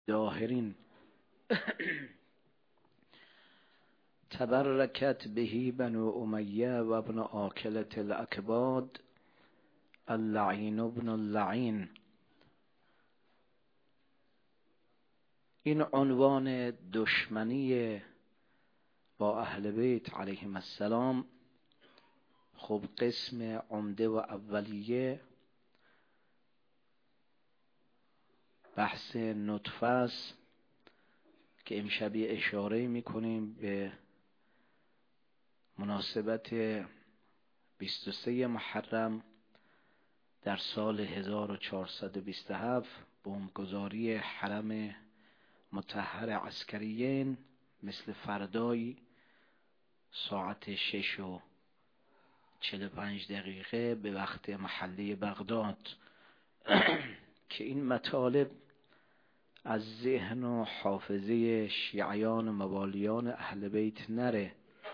داهرین تبرکت بهی بنو امیه و ابن آکلة الاکباد اللعین ابن اللعین. این عنوان دشمنی با اهل بیت علیهم السلام خب قسم عمده و اولیه بحث نطفه است که امشبی اشاره میکنیم به مناسبت 23 محرم در سال 1427 بمبگذاری حرم مطهر عسکریین مثل فردایی ساعت 6:45 به وقت محلی بغداد که این مطالب از ذهن و حافظه شیعیان و موالیان اهل بیت نره.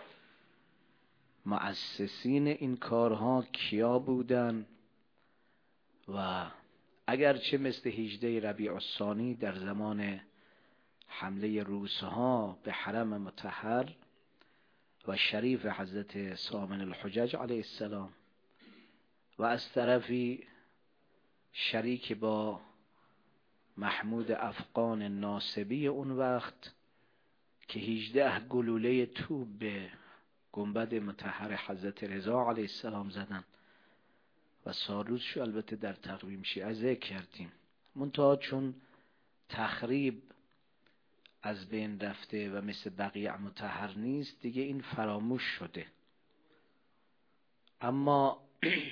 مؤسسین این کارها کیا بودن و اگرچه مثل 18 ربیع الثانی در زمان حمله روسها به حرم مطهر و شریف حضرت ثامن الحجج علیه السلام و از طرفی شریک با محمود افغان ناصبی اون وقت که 18 گلوله توپ به گنبد مطهر حضرت رضا علیه السلام زدن و سالوسشو البته در تقویم شیعه ذکر کردیم. منتها چون تخریب از بین رفته و مثل بقیه مطهر نیست دیگه این فراموش شده. اما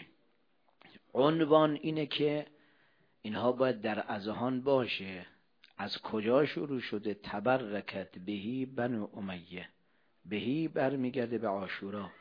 عنوان اینه که اینها باید در اذهان باشه. از کجا شروع شده؟ تبرکت بهی بنو امیه. بهی برمیگرده به عاشورا.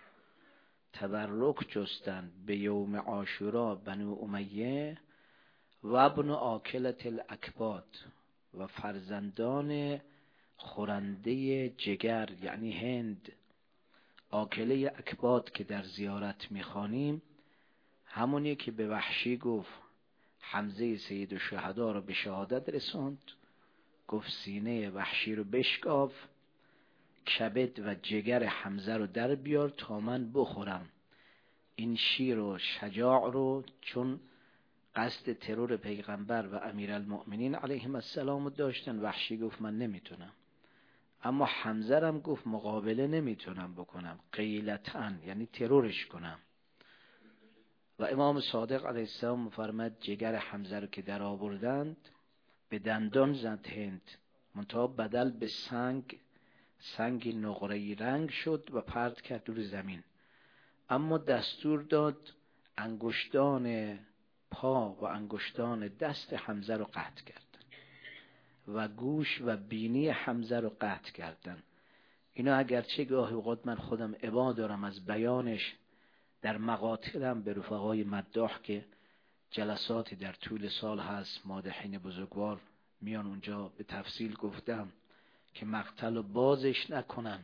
تبرک جستن به یوم عاشورا بنو امیه و ابن آکلة الاکباد و فرزندان خورنده جگر یعنی هند. آکله اکباد که در زیارت میخوانیم همونی که به وحشی گفت حمزه سید الشهدا رو به شهادت رسوند، گفت سینه وحشی رو بشکاف، کبد و جگر حمزه رو در بیار تا من بخورم. این شیر و شجاع رو چون قصد ترور پیغمبر و امیرالمؤمنین علیهم السلام داشتن، وحشی گفت من نمیتونم، اما حمزه هم گفت مقابله نمیتونم بکنم، قیلتاً یعنی ترورش کنم. و امام صادق علیه السلام مفرمد جگر حمزه رو که در آوردند به دندان زد هند، منتها بدل به سنگ نقره‌ای رنگ شد و پرت کرد روی زمین. اما دستور داد انگشتان پا و انگشتان دست حمزه رو قطع کردن و گوش و بینی حمزه رو قطع کردن. اینا اگرچه گاهی اوقات من خودم ابا دارم از بیانش در مقاتلم به رفقای مداح که جلساتی در طول سال هست، مادحین بزرگوار میان اونجا به تفصیل گفتم که مقتل و بازش نکنن،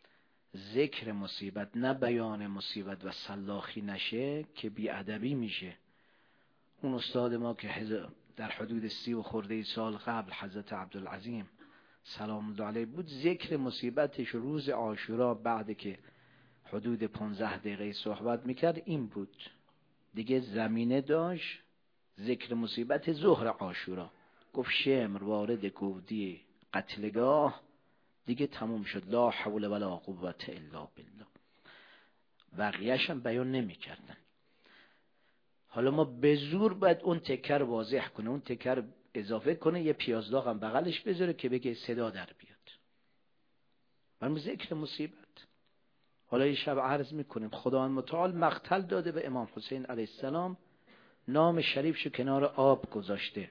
ذکر مصیبت نه بیان مصیبت و سلاخی نشه که بیادبی میشه. اون استاد ما که در حدود 30 و خورده سال قبل حضرت عبدالعظیم سلام الله علیه بود، ذکر مصیبتش روز عاشورا بعد که حدود 15 دقیقه صحبت میکرد این بود دیگه. زمینه داشت ذکر مصیبت ظهر عاشورا، گفت شمر وارد گودی قتلگاه دیگه تموم شد، لا حول ولا قوة الا بالله. بقیه‌اش هم بیان نمیکردن. حالا ما به زور باید اون تکر واضح کنه، اون تکر اضافه کنه، یه پیازداغ هم بغلش بذاره که بگه صدا در بیاد. برای ذکر مصیبت. حالا یه شب عرض میکنیم خداوند متعال مقتل داده به امام حسین علیه السلام، نام شریفشو کنار آب گذاشته.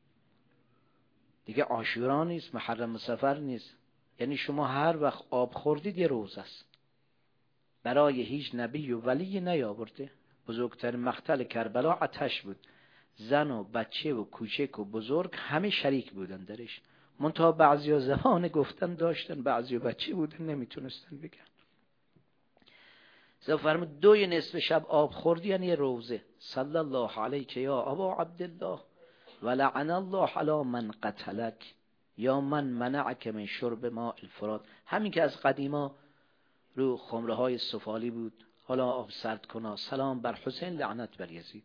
دیگه عاشورا نیست، محرم صفر نیست، یعنی شما هر وقت آب خوردید یه روز است. برای هیچ نبی و ولی نیاورده. بزرگتر مقتل کربلا آتش بود، زن و بچه و کوچک و بزرگ همه شریک بودن درش، منتها بعضیا زبان گفتن داشتن، بعضیا بچه بودن نمیتونستن بگن. زو فرمود 2 نصف شب آب خوردی یعنی روزه. صلی الله علیک یا ابا عبدالله و لعن الله علی من قتلک. یا من منعک من شرب ماء الفرات. همین که از قدیما رو خمره های سفالی بود، حالا آب سرد کنا. سلام بر حسین، لعنت بر یزید.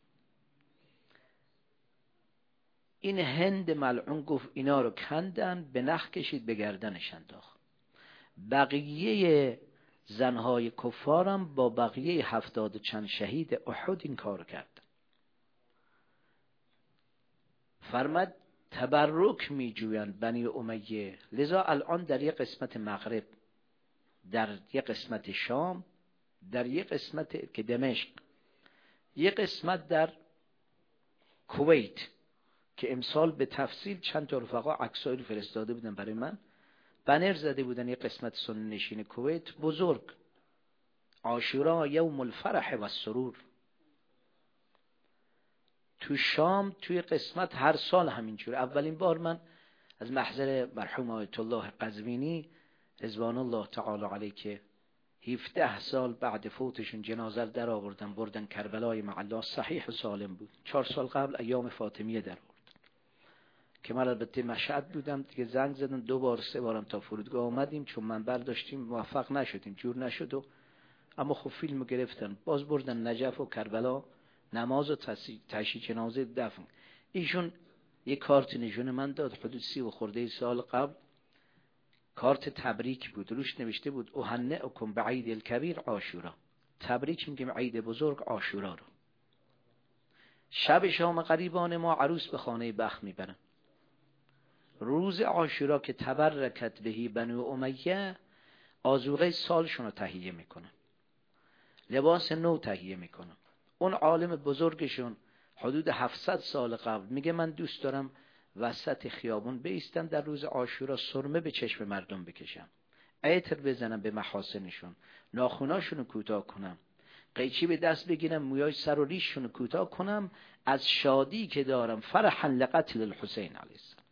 این هند ملعون گفت اینا رو کندن، به نخ کشید، به گردنش انداخت. بقیه زنهای کفارم با بقیه 70 و چند شهید احد این کار کردن. فرمد تبرک می جویند بنی امیه. لذا الان در یک قسمت مغرب، در یک قسمت شام، در یک قسمت که دمشق، یک قسمت در کویت که امسال به تفصیل چند تا رفقا عکسایی رو فرستاده بودن برای من، بنر زده بودن. یک قسمت سنی نشین کویت بزرگ، عاشورا یوم الفرح و السرور. تو شام توی قسمت هر سال همینجوره. اولین بار من از محضر مرحوم آیت الله قزوینی رضوان الله تعالی علیه که 17 سال بعد فوتشون جنازه در آوردن، بردن کربلای معلا، صحیح و سالم بود. 4 سال قبل ایام فاطمیه در آوردن که من البته مشهد بودم دیگه. زنگ زدن 2 بار 3 بارم تا فرودگاه آمدیم، چون من برداشتیم موفق نشدیم، جور نشد. اما خب فیلمو گرفتن، باز بردن نجف و کربلا، نماز و تشییع جنازه، دفن. ایشون یک کارت نشون من داد حدود 30 و خورده سال قبل. کارت تبریک بود، روش نوشته بود اهنئکم بعید الکبیر عاشورا. تبریک میگیم عید بزرگ عاشورا رو. شب شام غریبان ما عروس به خانه بخت میبرن. روز عاشورا که تبرکت بهی بنو امیه، آذوقه سالشون رو تهیه میکنن، لباس نو تهیه میکنن. اون عالم بزرگشون حدود 700 سال قبل میگه من دوست دارم وسط خیابون بایستم در روز عاشورا، سرمه به چشم مردم بکشم، عطر بزنم به محاسنشون، ناخوناشونو کوتاه کنم، قیچی به دست بگیرم، مویای سر و ریششونو کوتاه کنم، از شادی که دارم، فرحا لقتل الحسین علیه السلام.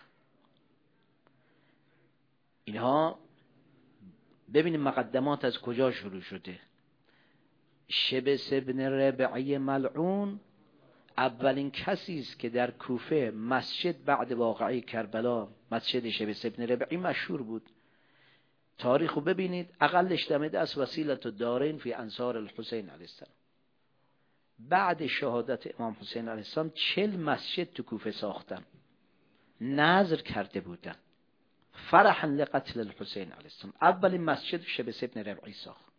اینها ببینیم مقدمات از کجا شروع شده. شبس ابن ربعی ملعون اولین کسی است که در کوفه مسجد بعد واقعه کربلا، مسجد شبس ابن ربعی مشهور بود. تاریخو ببینید، اقلش دم دست وسیلت الدارین فی انصار الحسین علیه السلام. بعد شهادت امام حسین علیه السلام 40 مسجد تو کوفه ساختن، نذر کرده بودن فرحا لقتل الحسین علیه السلام. اولین مسجد شبس ابن ربعی ساخت.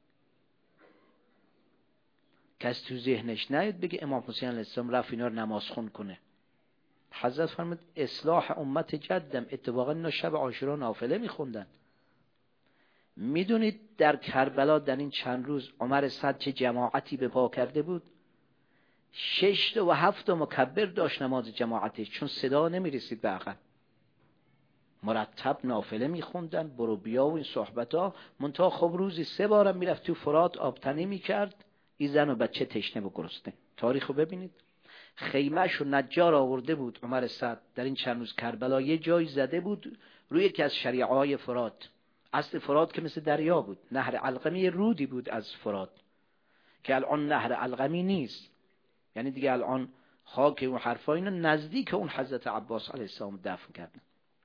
کس تو ذهنش نیاد بگه امام حسین علیه السلام رفت اینا رو نماز خون کنه. حضرت فرمود اصلاح امت جدم. اتفاقا اینا شب عاشورا نافله میخوندن. میدونید در کربلا در این چند روز عمر صد چه جماعتی به پا کرده بود؟ 6 و 7 مکبر داشت نماز جماعتش، چون صدا نمیرسید به عقب. مرتب نافله میخوندن، برو بیا و این صحبت ها. منتها خب روزی 3 بارم میرفت تو فرات آبتنی میکرد. این زن و بچه تشنه و گرسنه. تاریخو ببینید. خیمه‌شو نجار آورده بود عمر صد در این چند روز کربلا، یه جای زده بود روی یکی از شریعه‌های فرات. اصل فرات که مثل دریا بود، نهر علقمی رودی بود از فرات که الان نهر علقمی نیست. یعنی دیگه الان خاک اون حرفا اینا نزدیک اون حضرت عباس علیه السلام دفن کردن.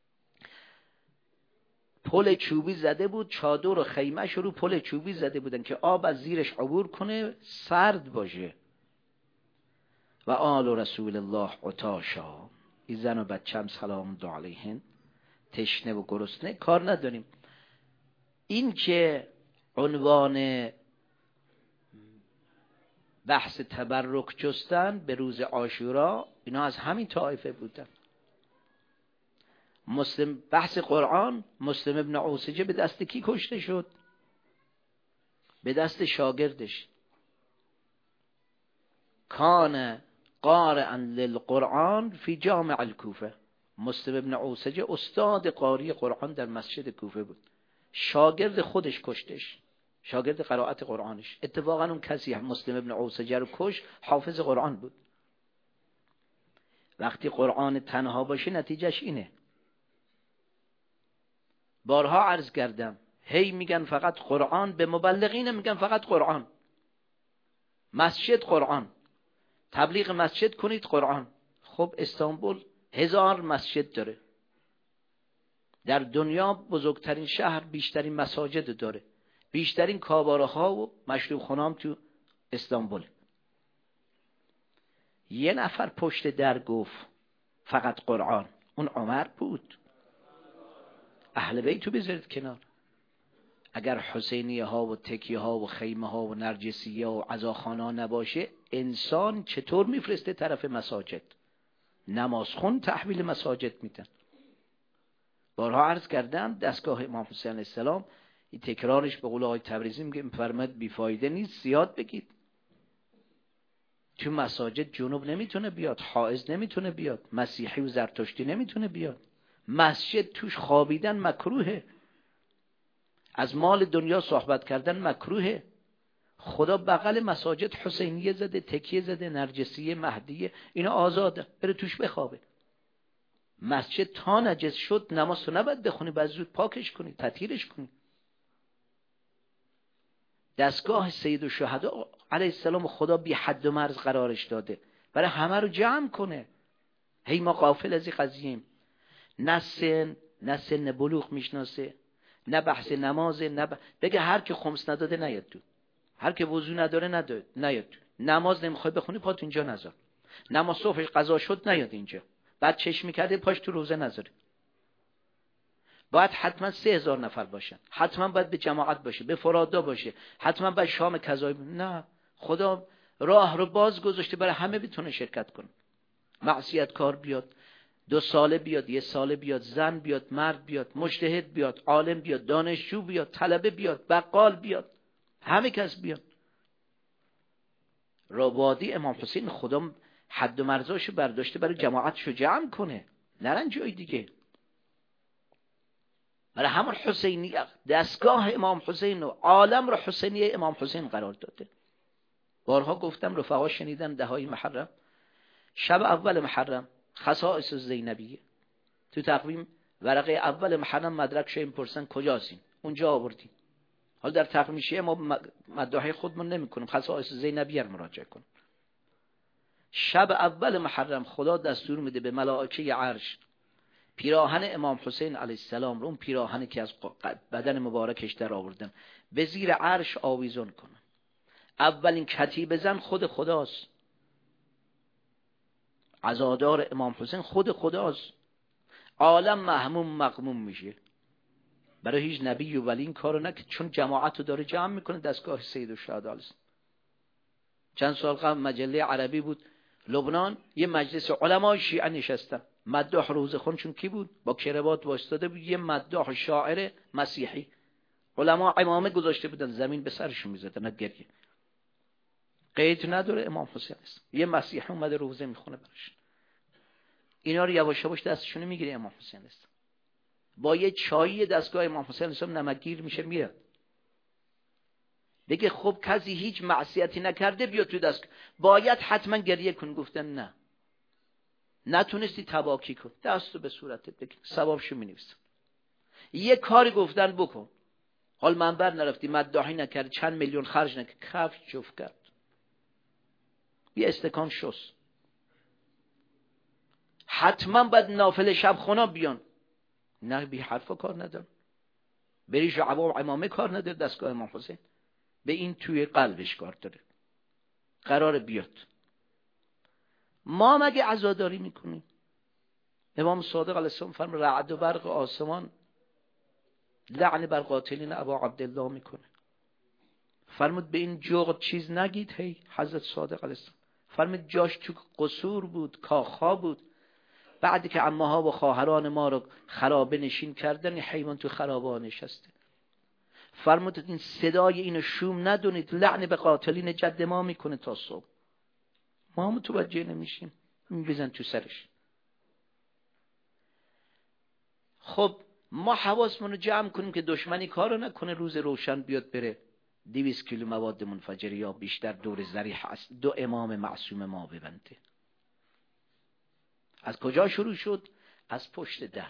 پل چوبی زده بود، چادر و خیمه‌ش رو پل چوبی زده بودن که آب از زیرش عبور کنه، سرد باشه. و آل رسول الله عطاشا. این زن و بچه‌م سلام علیهن تشنه و گرسنه، کار نداریم. این که عنوان بحث تبرک جستن به روز عاشورا، اینا از همین طایفه بودن. مسلم بحث قرآن، مسلم ابن اوسجه به دست کی کشته شد؟ به دست شاگردش. کان قارئا للقرآن فی جامع الکوفه. مسلم ابن اوسجه استاد قاری قرآن در مسجد کوفه بود. شاگرد خودش کشتش، شاگرد قرائت قرآنش. اتفاقا اون کسی مسلم ابن اوسجه رو کش حافظ قرآن بود. وقتی قرآن تنها باشه نتیجهش اینه. بارها عرض کردم، هی میگن فقط قرآن، به مبلغین میگن فقط قرآن. مسجد قرآن، تبلیغ مسجد کنید قرآن. خب استانبول 1000 مسجد داره. در دنیا بزرگترین شهر بیشترین مساجد داره، بیشترین کاباره ها و مشروب خانه هم تو استانبول. یه نفر پشت در گفت فقط قرآن، اون عمر بود. اهل بیتو بذارید کنار. اگر حسینیه ها و تکیه ها و خیمه ها و نرجسیه و عزاخانه ها نباشه، انسان چطور میفرسته طرف مساجد؟ نمازخون تحویل مساجد میدن. بارها عرض کردم دستگاه امام حسین علیه السلام، این تکرارش به قول آقای تبریزی میگه میفرماید بیفایده نیست، زیاد بگید. تو مساجد جنوب نمیتونه بیاد، حائض نمیتونه بیاد، مسیحی و زرتشتی نمیتونه بیاد. مسجد توش خوابیدن مکروهه، از مال دنیا صحبت کردن مکروهه. خدا بغل مساجد حسینیه زده، تکیه زده، نرجسیه، مهدیه، اینا آزاده، بره توش بخوابه. مسجد تا نجس شد نماز تو نباید بخونی، باید زود پاکش کنی، تطهیرش کنی. دستگاه سید الشهدا علیه السلام خدا بی حد و مرز قرارش داده برای همه رو جمع کنه. هی ما غافل از این قضیه‌ایم. نه سن بلوغ میشناسه، نه بحث نمازه، بگه هر که خمس نداده نیاد تو، هر که وضو نداره نیاد تو. نماز نمیخوای بخونی پات اینجا نذار، نماز صبحش قضا شد نیاد اینجا، بعد چشمی کرده پاش تو روزه نذاره. باید حتما 3000 نفر باشن، حتما باید به جماعت باشه، به فرادا باشه، حتما باید شام کذایی. نه، خدا راه رو باز گذاشته برای همه بتونه شرکت کنه. معصیت کار بیاد، 2 ساله بیاد، 1 ساله بیاد، زن بیاد، مرد بیاد، مجتهد بیاد، عالم بیاد، دانشجو بیاد، طلبه بیاد، بقال بیاد، همه کس بیاد. ربادی امام حسین خدا حد و مرزاشو برداشته برای جماعتشو جمع کنه، نرن جای دیگه. برای همون حسینی دستگاه امام حسین و عالم رو حسینی امام حسین قرار داده. بارها گفتم، رفقا شنیدن دههای محرم، شب اول محرم خصائص زینبیه تو تقویم ورقه اول محرم مدرک شو میپرسن کجاست این؟ اونجا آوردیم. حالا در تقویم شیعه ما مداحی خودمون نمی کنیم، خصائص زینبیه رو مراجعه کنیم. شب اول محرم خدا دستور میده به ملائکه عرش پیراهن امام حسین علیه السلام رو، اون پیراهنی که از بدن مبارکش در آوردن، به زیر عرش آویزون کنن. اولین کتیبه زن خود خداست، عزادار امام حسین خود خداست. عالم محموم مغموم میشه. برای هیچ نبی و ولی این کارو نکرد، چون جماعت رو داره جمع میکنه دستگاه سید الشهدا. چند سال قبل مجله عربی بود لبنان، یه مجلس علمای شیعه نشستن، مداح روزه خون چون کی بود؟ با کراوات وایستاده بود، یه مداح شاعر مسیحی، علما عمامه گذاشته بودن زمین به سرشون میزدن گریه. قید نداره امام حسین است، یه مسیحی اومده روزه میخونه براش. اینا رو یواش یواش دستشون میگیره امام حسین است. با یه چایی دستگاه امام حسین است نمکگیر میشه میره. بگه خب کسی هیچ معصیتی نکرده بیا تو دست، باید حتما گریه کن. گفتن نه، نتونستی تباکی کن، دستو به صورتت بگیر، ثوابشو می‌نویسن. یه کاری گفتن بکن، حال منبر نرفتی، مداحی نکردی، چند میلیون خرج نکردی، کفش جفت کرد، یه استکان شست. حتما باید نافل شب خونه بیان، نه بی حرفا کار ندارم، بریش عوام امامه کار نداره، دستگاه امام حسین به این توی قلبش کار داره، قرار بیاد. ما مگه عزاداری میکنیم؟ امام صادق علیه السلام فرمود رعد و برق آسمان لعن بر قاتلین ابا عبدالله میکنه. فرمود به این جغد چیز نگید. هی حضرت صادق علیه السلام فرمود جاش تو قصور بود، کاخها بود، بعدی که عمه‌ها و خواهران ما رو خرابه نشین کردن، این حیوان تو خرابه نشسته. فرمود این صدای اینو شوم ندونید، لعن به قاتلین جد ما میکنه تا صبح. ما متوجه نمیشیم، میبزن تو سرش. خب ما حواسمون رو جمع کنیم که دشمنی کارو نکنه روز روشن بیاد بره 200 کیلو مواد منفجره یا بیشتر دور ذریح 2 امام معصوم ما ببنده. از کجا شروع شد؟ از پشت در.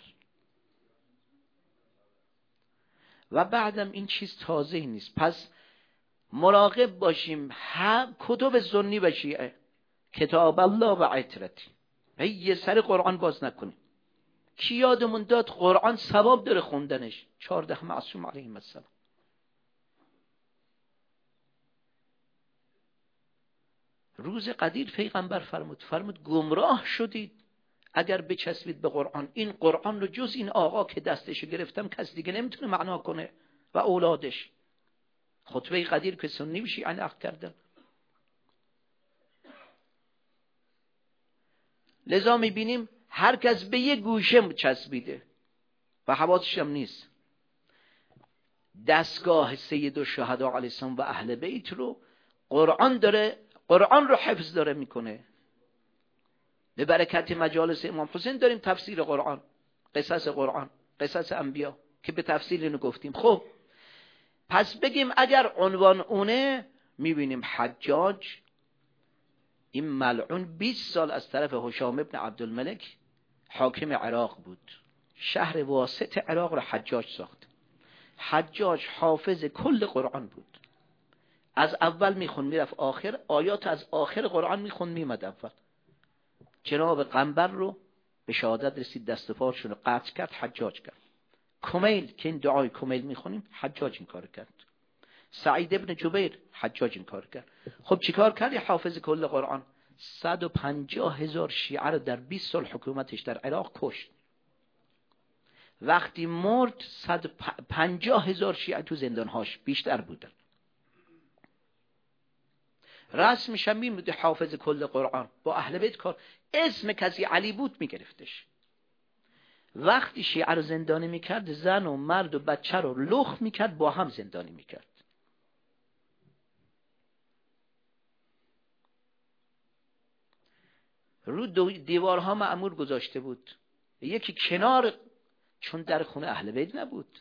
و بعدم این چیز تازه نیست، پس مراقب باشیم. کتب سنی و شیعه، کتاب الله و عترتی، یه سر قرآن باز نکنیم. کی یادمون داد قرآن ثواب داره خوندنش؟ 14 معصوم علیهم السلام. روز قدیر پیغمبر فرمود گمراه شدید اگر بچسبید به قرآن. این قرآن رو جز این آقا که دستشو گرفتم کس دیگه نمیتونه معنا کنه و اولادش. خطبه قدیر که سنی و شیعه نقل کردن. لذا میبینیم هر کس به یه گوشه چسبیده و حواسش هم نیست. دستگاه سید الشهدا علیه السلام و اهل بیت رو قرآن رو حفظ داره میکنه. به برکت مجالس امام حسین داریم تفسیر قرآن، قرآن، قصص انبیا که به تفصیل اینو گفتیم. خب پس بگیم اگر عنوان اونه، میبینیم حجاج این ملعون 20 سال از طرف هشام ابن عبدالملک حاکم عراق بود. شهر واسط عراق رو حجاج ساخت. حجاج حافظ کل قرآن بود. از اول میخون میرفت آخر، آیات از آخر قرآن میخون میمد اول. جناب قنبر رو به شهادت رسید، دست و پاشون رو قطع کرد، حجاج کرد. کمیل که این دعای کمیل میخونیم، حجاج این کار کرد. سعید ابن جبیر، حجاج این کار کرد. خب چیکار کرد حافظ کل قرآن؟ 150,000 شیعه رو در 20 سال حکومتش در عراق کشت. وقتی مرد 150,000 شیعه تو زندانهاش بیشتر بودن. رسمش هم این بوده حافظ کل قرآن، با اهل بیت کار. اسم کسی علی بود میگرفتش. وقتی شیعه رو زندانی میکرد، زن و مرد و بچه رو لخ میکرد، با هم زندانی میکرد. رو دیوارها مأمور گذاشته بود، یکی کنار، چون در خونه اهل بیت نبود.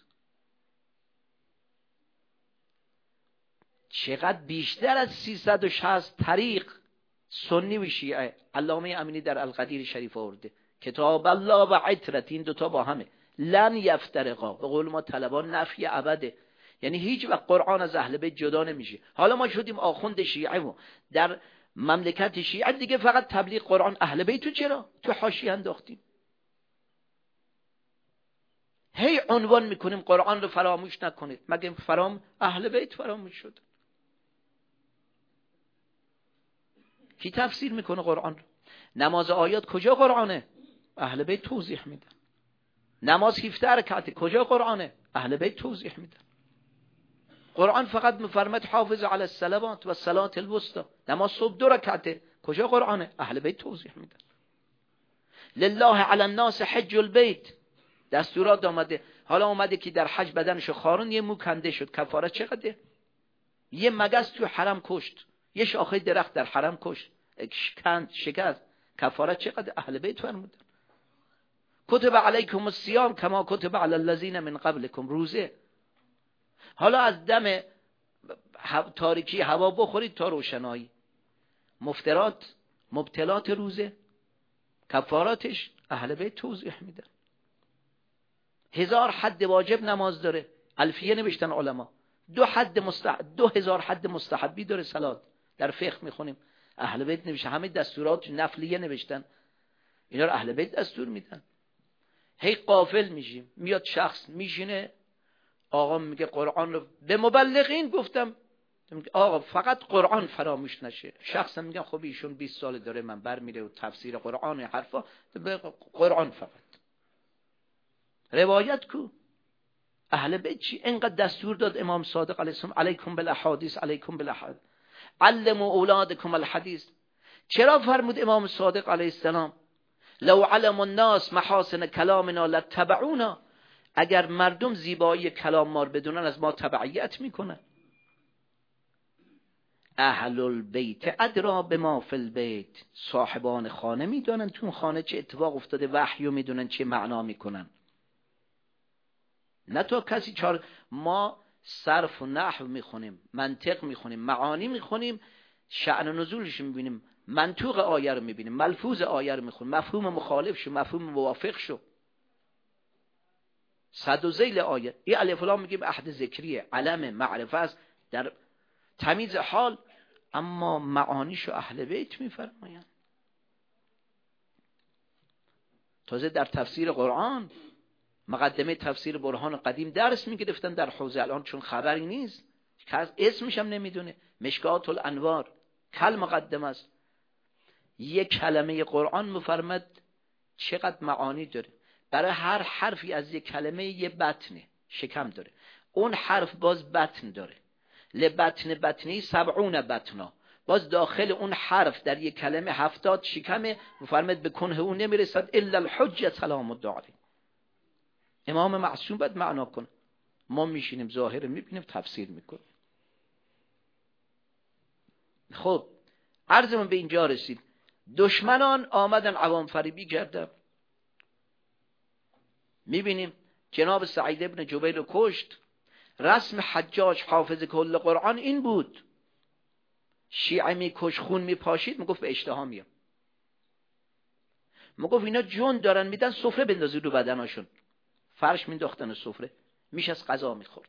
چقدر بیشتر از 360 طریق سنی و شیعه علامه امینی در القدیر شریف آورده. کتاب الله و عترت، این دوتا با همه لن یفترقا. به قول ما طلبان نفی ابده، یعنی هیچ وقت قرآن از اهل بیت جدا نمیشه. حالا ما شدیم آخوند شیعه و در مملکت شیعه دیگه فقط تبلیغ قرآن اهل بیت تو چرا تو حاشیه انداختیم؟ هی عنوان میکنیم قرآن رو فراموش نکنید. مگه اهل بیت فراموش شد؟ کی تفسیر میکنه قرآن رو؟ نماز آیات کجا قرآنه؟ اهل بیت توضیح میدن. نماز 17 رکعت کجا قرآنه؟ اهل بیت توضیح میدن. قرآن فقط میفرماد حافظ علی الصلوات و الصلاة الوسطی. نماز صبح 2 رکعت کجا قرآنه؟ اهل بیت توضیح میدن. لله علی الناس حج البیت، دستورات آمده. حالا اومده که در حج بدنشو خارون، یه مو کنده شد، کفاره چقدره؟ یه مگس تو حرم کشت، یه شاخه درخت در حرم کشت، کند شکست، کفاره چقدر؟ اهل بیت فرمودن کتب علیکم الصیام کما کتب علی الذین من قبلکم. روزه. حالا از دم تاریکی هوا بخورید تا روشنایی. مبتلات روزه، کفاراتش اهل بیت توضیح میدن. 1000 حد واجب نماز داره، الفیه نوشتن علما. 2000 حد مستحبی داره صلات، در فقه میخونیم اهل بیت نوشته. همه دستورات نفلیه نوشتن، اینا رو اهل بیت دستور میدن. هی غافل میشیم. میاد شخص میشینه، آقا میگه قرآن رو به مبلغین گفتم آقا فقط قرآن فراموش نشه. شخصا میگم خب ایشون 20 سال داره من برمیره و تفسیر قرآن و حرفا، به قرآن فقط. روایت کو؟ اهل بیت چی اینقدر دستور داد امام صادق علیه السلام علیکم بالاحادیث، علیکم بالاحادیث، علموا اولادکم الحدیث. چرا فرمود امام صادق علیه السلام لو علم الناس محاسن کلامنا لتبعونا؟ اگر مردم زیبایی کلام ما رو بدونن از ما تبعیت میکنن. اهل البیت ادرا بما فی البیت، صاحبان خانه میدونن تو خانه چه اتفاق افتاده، وحیو میدونن چه معنا میکنن. نه تو کسی ما صرف و نحو میخونیم، منطق میخونیم، معانی میخونیم، شأن و نزولش میبینیم، منطوق آیه رو میبینیم، ملفوظ آیه رو میخونیم، مفهوم مخالف شو، مفهوم موافق شو، صد و ذیل آیه. این الف لام میگیم عهد ذکریه، علم معرفه است در تمیز حال، اما معانیشو اهل بیت میفرمایند. تازه در تفسیر قرآن مقدمه تفسیر برهان قدیم درس میگرفتن در حوزه، الان چون خبری نیست که اسمش هم نمیدونه. مشکات الانوار کل مقدمه است. یک کلمه قرآن مفرمد چقدر معانی داره. برای هر حرفی از یک کلمه یه بطنه، شکم داره. اون حرف باز بطن داره. لبطن بطنی 70 بطنا. باز داخل اون حرف در یک کلمه 70 شکمه. مفرمد به کنه اون نمیرسد الا الحجه سلام الله علیه. امام معصوم باید معنا کنه. ما میشینیم ظاهر میبینیم تفسیر میکنیم. خب عرضمون به اینجا رسید. دشمنان آمدن عوام فریبی کردن. میبینیم جناب سعید ابن جبیر رو کشت. رسم حجاج حافظ کل قرآن این بود، شیعه میکش خون میپاشید، میگفت به اشتها میام. میگفت اینا جون دارن میدن سفره بندازید رو بدناشون. فرش مینداختن سفره، میش از غذا میخورد.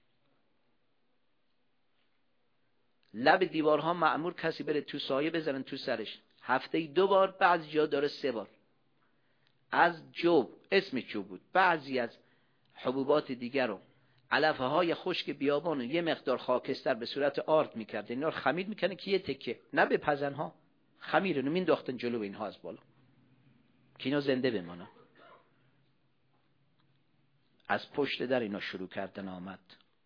لب دیوارها مأمور کسی بره تو سایه بزنن تو سرش. هفته 2 بار، بعضی جا داره 3 بار. از جوب، اسم جوب بود، بعضی از حبوبات دیگر رو، علفه های خشک بیابان یه مقدار خاکستر به صورت آرد میکرد، اینا رو خمیر میکنه که یه تکه نه به پزنها، خمیر رو مینداختن جلو اینها از بالا که اینا زنده بمانن. از پشت در اینا شروع کردن آمد.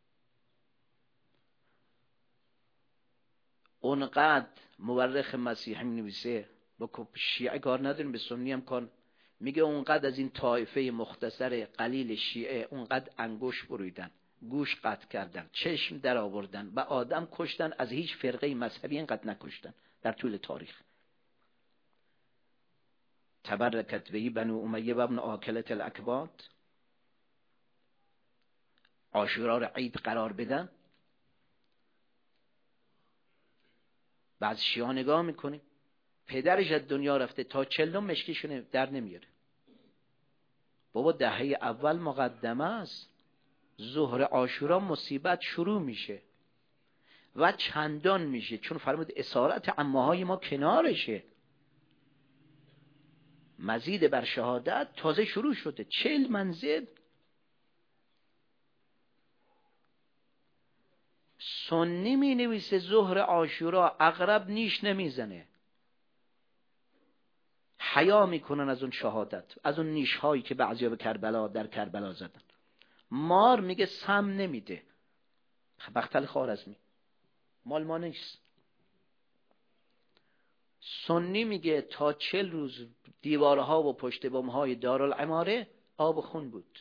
اونقدر مورخ مسیحی می‌نویسه، با شیعه کار نداریم، به سنی هم کار، میگه اونقدر از این طایفه مختصر قلیل شیعه اونقدر انگوش بریدن، گوش قطع کردن، چشم در آوردن و آدم کشتن، از هیچ فرقه مذهبی اینقدر نکشتن در طول تاریخ. تبرکت بهی بنو امیه و ابن آکلت الاکباد. عاشورا رو عید قرار بدن. بعض شیعه نگاه میکنیم پدرش از دنیا رفته، تا 40 مشکیشو در نمیاره. بابا دهه اول مقدمه است. ظهر عاشورا مصیبت شروع میشه و چندان میشه، چون فرمود اسارت عمه‌های ما کنارشه. مزید بر شهادت تازه شروع شده. 40 منزل. سنی می نویسه ظهر عاشورا عقرب نیش نمیزنه، حیا میکنن از اون شهادت، از اون نیش هایی که بعضیا به کربلا در کربلا زدن. مار میگه سم نمیده. بختل خوارزمی مال ما نیست. سنی میگه تا 40 روز دیوارها و پشت بومهای دارالعماره آب خون بود.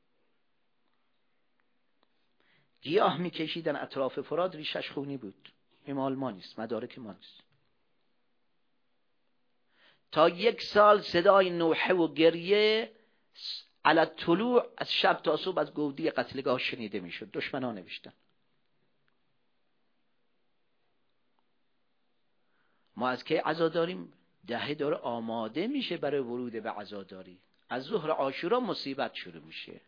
گیاه میکشیدن اطراف فرات، ریشش خونی بود. این مال ما نیست، مدارک ما نیست. تا 1 سال صدای نوحه و گریه علی طلوع از شب تا صبح از گودی قتلگاه شنیده میشد. دشمنان نوشتن. ما از که عزاداریم؟ دهه داره آماده میشه برای ورود به عزاداری. از ظهر عاشورا مصیبت شروع میشه.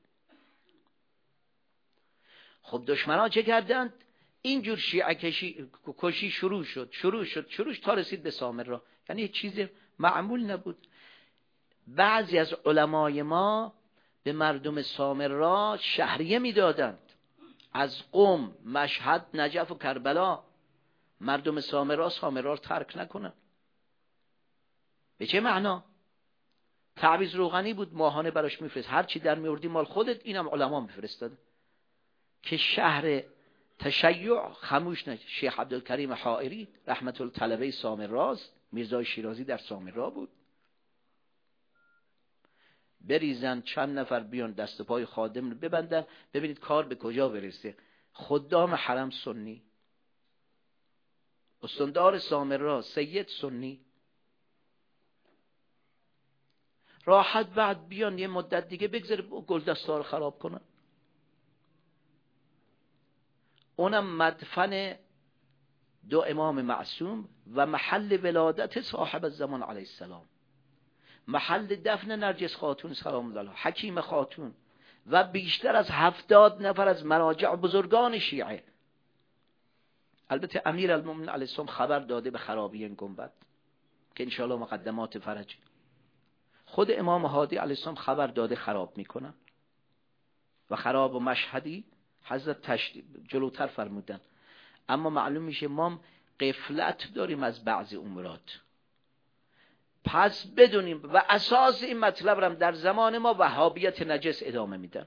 خب دشمنان چه کردند؟ اینجور شیعه کشی شروع شد تا رسید به سامرا. یعنی چیز معمول نبود. بعضی از علمای ما به مردم سامرا شهریه میدادند، از قم، مشهد، نجف و کربلا. مردم سامرا رو ترک نکنن. به چه معنا؟ تعویض روغنی بود، ماهانه براش میفرست، هر چی در میوردی مال خودت. اینم علما میفرستاد که شهر تشیع خموش نشه. شیخ عبدالکریم حائری رحمت الله طلبه سامراست، میرزای شیرازی در سامرا بود. بریزن چند نفر بیان دست پای خادم رو ببندن، ببینید کار به کجا برسه. خدام حرم سنی، استاندار سامرا سید سنی، راحت بعد بیان یه مدت دیگه بگذاره گلدستا رو خراب کنن. اونم مدفن 2 امام معصوم و محل ولادت صاحب الزمان علیه السلام، محل دفن نرجس خاتون سلام الله علیها، حکیم خاتون و بیشتر از 70 نفر از مراجع بزرگان شیعه. البته امیر المؤمنین علیه السلام خبر داده به خرابی این گنبد که انشاءالله مقدمات فرج. خود امام هادی علیه السلام خبر داده خراب میکنن و خراب و مشهدی حضرت جلوتر فرمودن. اما معلوم میشه ما غفلت داریم از بعضی امورات. پس بدونیم و اساس این مطلب رو در زمان ما وهابیت نجس ادامه میدن.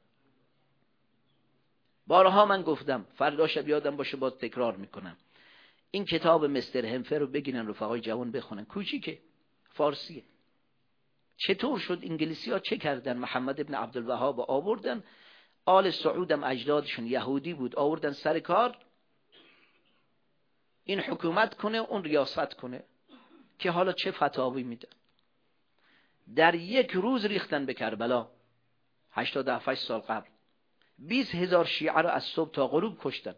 بارها من گفتم، فردا شب یادم باشه باز تکرار میکنم، این کتاب مستر همفر رو بگیرن رفقای جوان بخونن، کوچیکه، فارسیه. چطور شد انگلیسی ها چه کردن؟ محمد ابن عبدالوهاب آوردن، آل سعودم اجدادشون یهودی بود، آوردن سر کار این حکومت کنه اون ریاست کنه، که حالا چه فتاوی میدن. در یک روز ریختن به کربلا 87 سال قبل 20,000 شیعه رو از صبح تا غروب کشتن.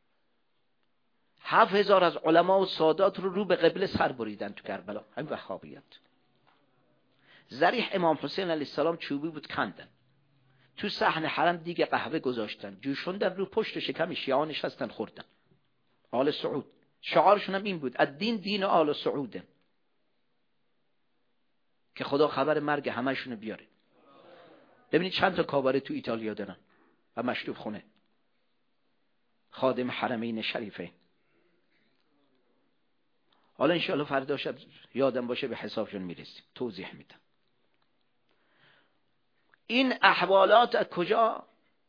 7,000 از علما و سادات رو به قبله سر بریدن تو کربلا. همین وهابیت. ذریح امام حسین علیه السلام چوبی بود کندن. تو صحن حرم دیگه قهوه گذاشتن، جوشوندن رو پشت شکم شیعه نشستن خوردن. آل سعود شعارشون هم این بود، الدین دین آل سعوده، که خدا خبر مرگ همشونو بیاره. ببینید چند تا کاباره تو ایتالیا دارن و مشروب خونه، خادم حرمین شریفین. حالا انشاءالله فردا شب یادم باشه به حسابشون میرسیم، توضیح میدم. این احوالات از کجا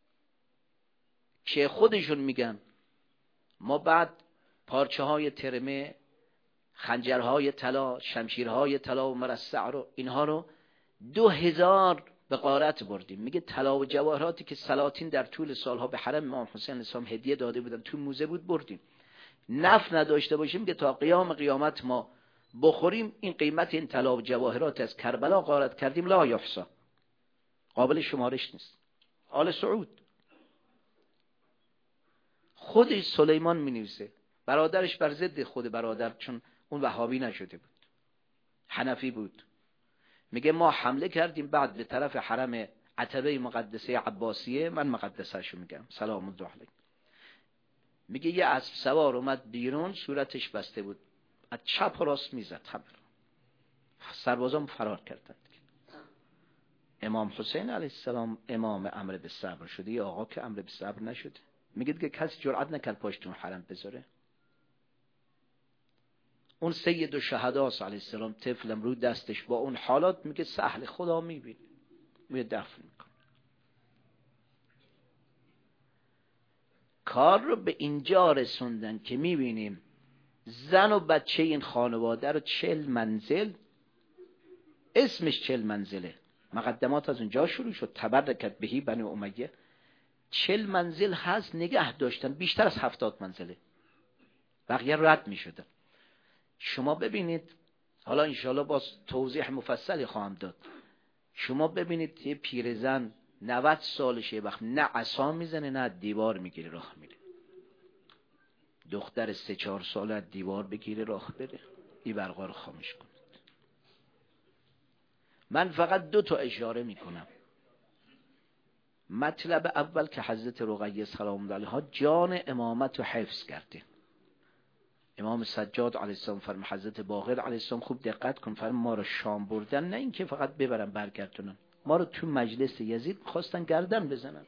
که خودشون میگن ما بعد پارچه های ترمه، خنجرهای طلا، شمشیرهای طلا و مرصع رو اینها رو 2000 به غارت بردیم. میگه طلا و جواهراتی که سلاطین در طول سالها به حرم امام حسین السلام هدیه داده بودن تو موزه بود بردیم. نفع نداشته باشیم که تا قیامت ما بخوریم. این قیمت این طلا و جواهرات از کربلا غارت کردیم لا یحصا، قابل شمارش نیست. آل سعود خودش سلیمان می نویسه، برادرش بر ضد خود برادر، چون اون وهابی نشده بود، حنفی بود، میگه ما حمله کردیم بعد به طرف حرم عتبه مقدسه عباسیه، من مقدسه‌شو میگم سلام الله علیه، میگه یه اسب سوار اومد بیرون، صورتش بسته بود، از چپ و راست میزد، سربازان فرار کردند. امام حسین علیه السلام امام امر بالصبر شده، یه آقا که امر بالصبر نشده. میگه که کسی جرئت نکرد پاشتون حرم بذاره. اون سید الشهدا علیه السلام طفلم رو دستش با اون حالات، میگه سهل خدا میبینه، میگه دفن میکنه. کار رو به اینجا رسوندن که میبینیم زن و بچه این خانواده رو 40 منزل، اسمش 40 منزله، مقدمات از اونجا شروع شد، تبرکت بهی بنی امیه، 40 منزل هست نگه داشتن، بیشتر از 70 منزله، بقیه رد می شدن. شما ببینید، حالا انشاءالله باز توضیح مفصلی خواهم داد، شما ببینید یه پیرزن 90 سالشه، وقت نه عصا میزنه نه دیوار میگیره راه میره، دختر 3-4 ساله دیوار بگیره راه بره، این برقا رو خاموش کنید. من فقط 2 تا اشاره میکنم. مطلب اول که حضرت رقیه سلام الله علیها جان امامت رو حفظ کرده. امام سجاد علیه السلام فرم، حضرت باقر علیه السلام خوب دقت کن، فرم ما رو شام بردن، نه این که فقط ببرن برگردونن، ما رو تو مجلس یزید خواستن گردن بزنن.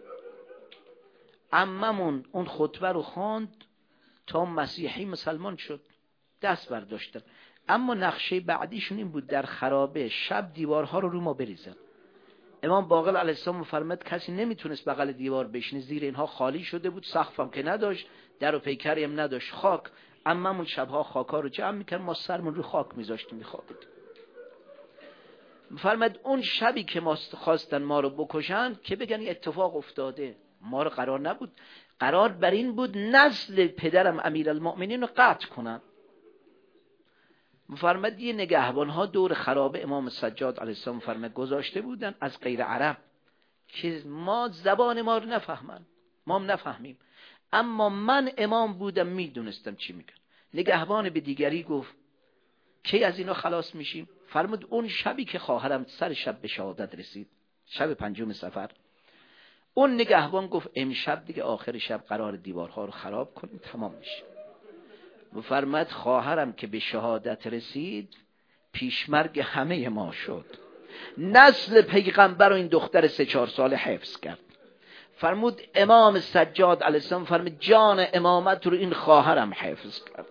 عممون اون خطبه رو خواند تا مسیحی مسلمان شد، دست برداشتن. اما نقشه بعدیشون این بود در خرابه شب دیوارها رو ما بریزن. امام باقر علیه السلام فرمود کسی نمیتونست بغل دیوار بشینه، زیر اینها خالی شده بود، سقف هم که نداشت، در و پیکری هم نداشت، خاک. عممون شبها خاکا رو جمع میکرد، ما سرمون رو خاک میذاشتیم میخوابید. فرمود اون شبی که ما خواستن ما رو بکشن که بگن اتفاق افتاده، ما رو قرار نبود، قرار بر این بود نسل پدرم امیرالمؤمنین رو قطع کنن. فرمود یه نگهبان ها دور خرابه امام سجاد علیه السلام فرمود گذاشته بودن از غیر عرب که ما زبان ما رو نفهمن، ما هم نفهمیم، اما من امام بودم میدونستم چی میگن. نگهبان به دیگری گفت کی از اینا خلاص میشیم؟ فرمود اون شبی که خواهرم سر شب به شهادت رسید، شب 5 صفر. اون نگهبان گفت امشب دیگه آخر شب قرار دیوارها رو خراب کنیم، تمام میشه. و فرمود خواهرم که به شهادت رسید پیشمرگ همه ما شد. نسل پیغمبر رو این دختر 3-4 ساله حفظ کرد. فرمود امام سجاد علیه السلام فرمود جان امامت رو این خواهرم حفظ کرد.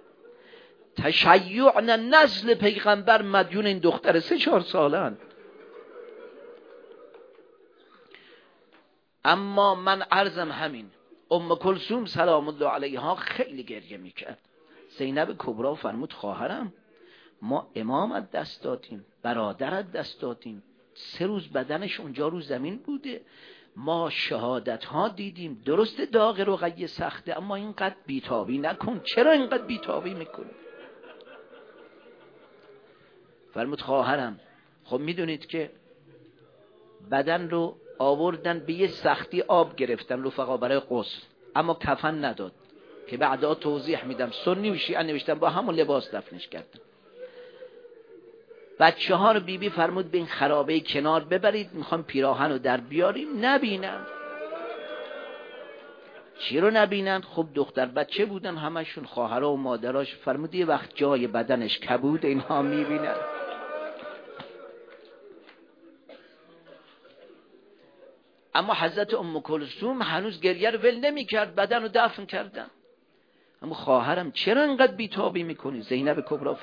تشیع نسل پیغمبر مدیون این دختر 3-4 سالن. اما من عرضم همین، ام کلثوم سلام الله علیها خیلی گریه میکرد. زینب کبرا فرمود خواهرم ما امامت دست دادیم، برادرت دست دادیم، 3 روز بدنش اونجا رو زمین بوده، ما شهادت ها دیدیم، درست داغ رقیه سخته اما اینقدر بیتابی نکن. چرا اینقدر بیتابی میکنی؟ فرمود خواهرم خب میدونید که بدن رو آوردن به یه سختی آب گرفتن رفقا برای غسل، اما کفن نداد که بعدا توضیح میدم. سنی و شیعه نوشتن با همون لباس دفنش کردن. بچه ها رو بیبی فرمود به این خرابه کنار ببرید، میخوام پیراهن رو در بیاریم. نبینن. چی رو نبینن؟ خب دختر بچه بودن همشون، خواهرها و مادراش. فرمود یه وقت جای بدنش کبود اینها میبینن. اما حضرت ام کلثوم هنوز گریه رو ول نمی‌کرد، بدن رو دفن کردن. اما خواهرم چرا انقدر بیتابی میکنی؟ زینب کبرا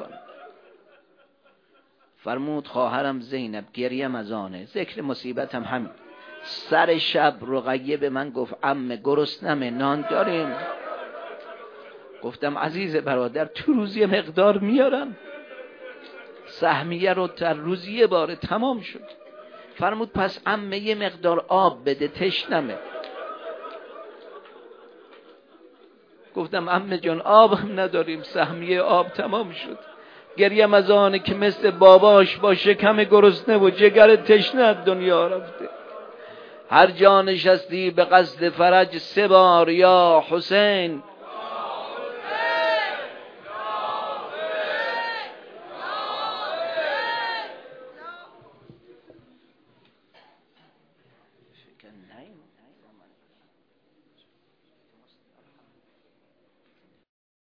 فرمود خواهرم زینب گریم از آنه، ذکر مصیبتم همین. سر شب رقیه به من گفت عمه گرسنمه نان داریم؟ گفتم عزیز برادر تو روزی مقدار میارن، سهمیه رو در روزی یه باره تمام شد. فرمود پس عمه یه مقدار آب بده تشنمه. گفتم عمه جان آب هم نداریم، سهمیه آب تمام شد. گریم از آنه که مثل باباش با شکم گرسنه و جگر تشنه دنیا رفته. هر جا نشستی به قصد فرج 3 بار یا حسین.